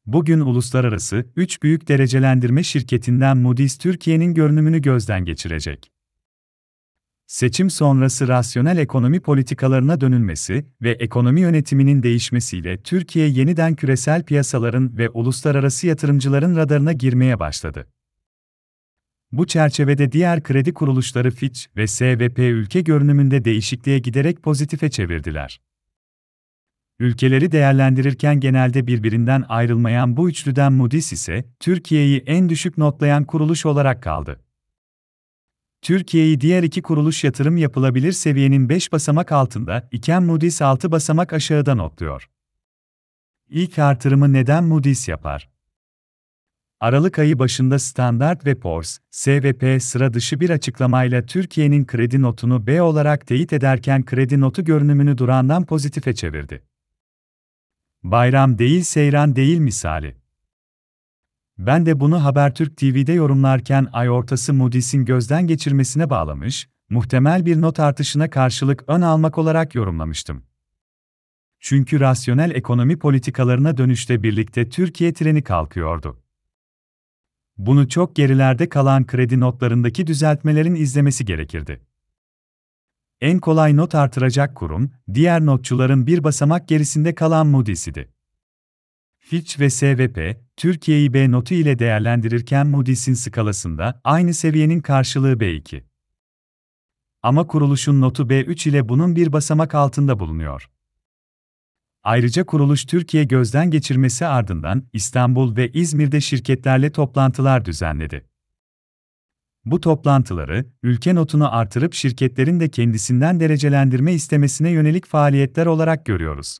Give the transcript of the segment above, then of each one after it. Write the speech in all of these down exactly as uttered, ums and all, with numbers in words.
Bugün uluslararası üç büyük derecelendirme şirketinden Moody's Türkiye'nin görünümünü gözden geçirecek. Seçim sonrası rasyonel ekonomi politikalarına dönülmesi ve ekonomi yönetiminin değişmesiyle Türkiye yeniden küresel piyasaların ve uluslararası yatırımcıların radarına girmeye başladı. Bu çerçevede diğer kredi kuruluşları Fitch ve S ve P ülke görünümünde değişikliğe giderek pozitife çevirdiler. Ülkeleri değerlendirirken genelde birbirinden ayrılmayan bu üçlüden Moody's ise Türkiye'yi en düşük notlayan kuruluş olarak kaldı. Türkiye'yi diğer iki kuruluş yatırım yapılabilir seviyenin beş basamak altında iken Moody's altı basamak aşağıda notluyor. İlk artırımı neden Moody's yapar? Aralık ayı başında Standard ve Poor's, S ve P sıra dışı bir açıklamayla Türkiye'nin kredi notunu B olarak teyit ederken kredi notu görünümünü durağından pozitife çevirdi. Bayram değil seyran değil misali. Ben de bunu Habertürk T V'de yorumlarken ay ortası Moody's'in gözden geçirmesine bağlamış, muhtemel bir not artışına karşılık ön almak olarak yorumlamıştım. Çünkü rasyonel ekonomi politikalarına dönüşle birlikte Türkiye treni kalkıyordu. Bunu çok gerilerde kalan kredi notlarındaki düzeltmelerin izlemesi gerekirdi. En kolay not artıracak kurum, diğer notçuların bir basamak gerisinde kalan Moody's idi. Fitch ve S ve P, Türkiye'yi B notu ile değerlendirirken Moody's'in skalasında aynı seviyenin karşılığı B iki. Ama kuruluşun notu B üç ile bunun bir basamak altında bulunuyor. Ayrıca kuruluş Türkiye gözden geçirmesi ardından İstanbul ve İzmir'de şirketlerle toplantılar düzenledi. Bu toplantıları, ülke notunu artırıp şirketlerin de kendisinden derecelendirme istemesine yönelik faaliyetler olarak görüyoruz.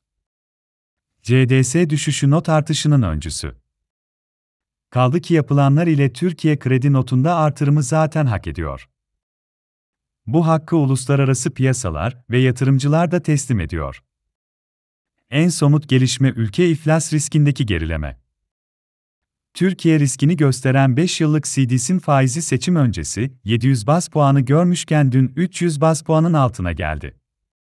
C D S düşüşü not artışının öncüsü. Kaldı ki yapılanlar ile Türkiye kredi notunda artırımı zaten hak ediyor. Bu hakkı uluslararası piyasalar ve yatırımcılar da teslim ediyor. En somut gelişme ülke iflas riskindeki gerileme. Türkiye riskini gösteren beş yıllık C D S'in faizi seçim öncesi yedi yüz baz puanı görmüşken dün üç yüz baz puanın altına geldi.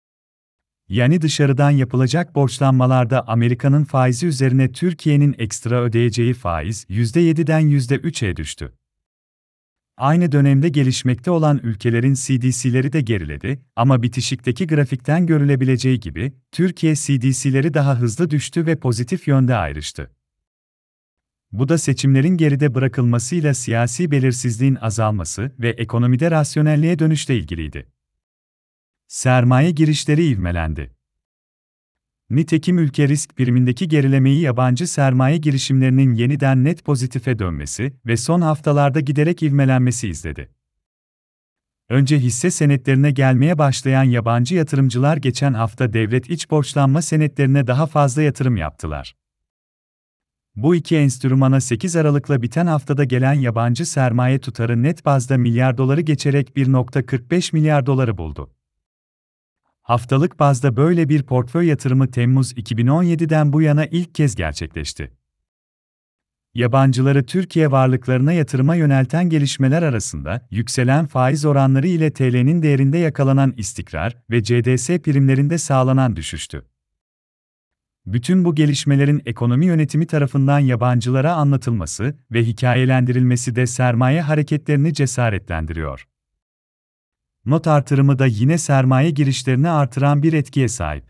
Yani dışarıdan yapılacak borçlanmalarda Amerika'nın faizi üzerine Türkiye'nin ekstra ödeyeceği faiz yüzde yediden yüzde üçe düştü. Aynı dönemde gelişmekte olan ülkelerin C D C'leri de geriledi ama bitişikteki grafikten görülebileceği gibi Türkiye C D C'leri daha hızlı düştü ve pozitif yönde ayrıştı. Bu da seçimlerin geride bırakılmasıyla siyasi belirsizliğin azalması ve ekonomide rasyonelliğe dönüşle ilgiliydi. Sermaye girişleri ivmelendi. Nitekim ülke risk primindeki gerilemeyi yabancı sermaye girişimlerinin yeniden net pozitife dönmesi ve son haftalarda giderek ivmelenmesi izledi. Önce hisse senetlerine gelmeye başlayan yabancı yatırımcılar geçen hafta devlet iç borçlanma senetlerine daha fazla yatırım yaptılar. Bu iki enstrümana sekiz Aralık'la biten haftada gelen yabancı sermaye tutarı net bazda milyar doları geçerek bir virgül kırk beş milyar doları buldu. Haftalık bazda böyle bir portföy yatırımı Temmuz iki bin on yedi'den bu yana ilk kez gerçekleşti. Yabancıları Türkiye varlıklarına yatırıma yönelten gelişmeler arasında yükselen faiz oranları ile T L'nin değerinde yakalanan istikrar ve C D S primlerinde sağlanan düşüştü. Bütün bu gelişmelerin ekonomi yönetimi tarafından yabancılara anlatılması ve hikayelendirilmesi de sermaye hareketlerini cesaretlendiriyor. Not artırımı da yine sermaye girişlerini artıran bir etkiye sahip.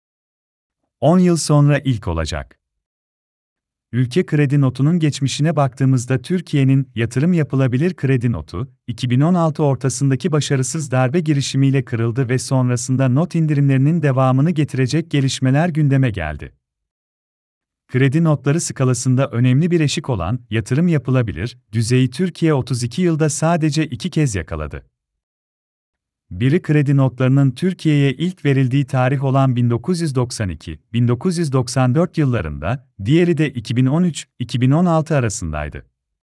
on yıl sonra ilk olacak. Ülke kredi notunun geçmişine baktığımızda Türkiye'nin yatırım yapılabilir kredi notu, iki bin on altı ortasındaki başarısız darbe girişimiyle kırıldı ve sonrasında not indirimlerinin devamını getirecek gelişmeler gündeme geldi. Kredi notları skalasında önemli bir eşik olan yatırım yapılabilir düzeyi Türkiye otuz iki yılda sadece iki kez yakaladı. Biri kredi notlarının Türkiye'ye ilk verildiği tarih olan bin dokuz yüz doksan iki - bin dokuz yüz doksan dört yıllarında, diğeri de iki bin on üç - iki bin on altı arasındaydı.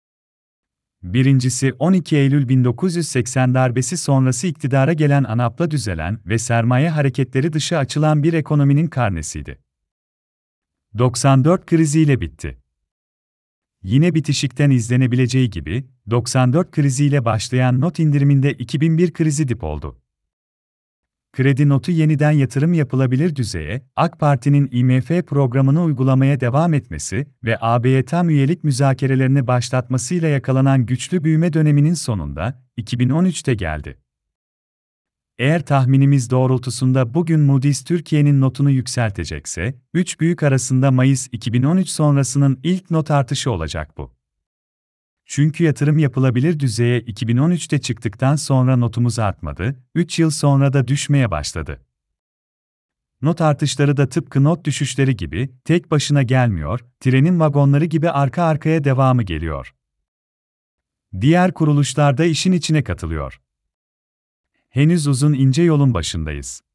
Birincisi on iki Eylül bin dokuz yüz seksen darbesi sonrası iktidara gelen ANAP'la düzelen ve sermaye hareketleri dışı açılan bir ekonominin karnesiydi. doksan dört kriziyle bitti. Yine bitişikten izlenebileceği gibi, doksan dört kriziyle başlayan not indiriminde iki bin bir krizi dip oldu. Kredi notu yeniden yatırım yapılabilir düzeye, AK Parti'nin I M F programını uygulamaya devam etmesi ve A B'ye tam üyelik müzakerelerini başlatmasıyla yakalanan güçlü büyüme döneminin sonunda, iki bin on üçte geldi. Eğer tahminimiz doğrultusunda bugün Moody's Türkiye'nin notunu yükseltecekse, üç büyük arasında Mayıs iki bin on üç sonrasının ilk not artışı olacak bu. Çünkü yatırım yapılabilir düzeye iki bin on üçte çıktıktan sonra notumuz artmadı, üç yıl sonra da düşmeye başladı. Not artışları da tıpkı not düşüşleri gibi tek başına gelmiyor, trenin vagonları gibi arka arkaya devamı geliyor. Diğer kuruluşlar da işin içine katılıyor. Henüz uzun ince yolun başındayız.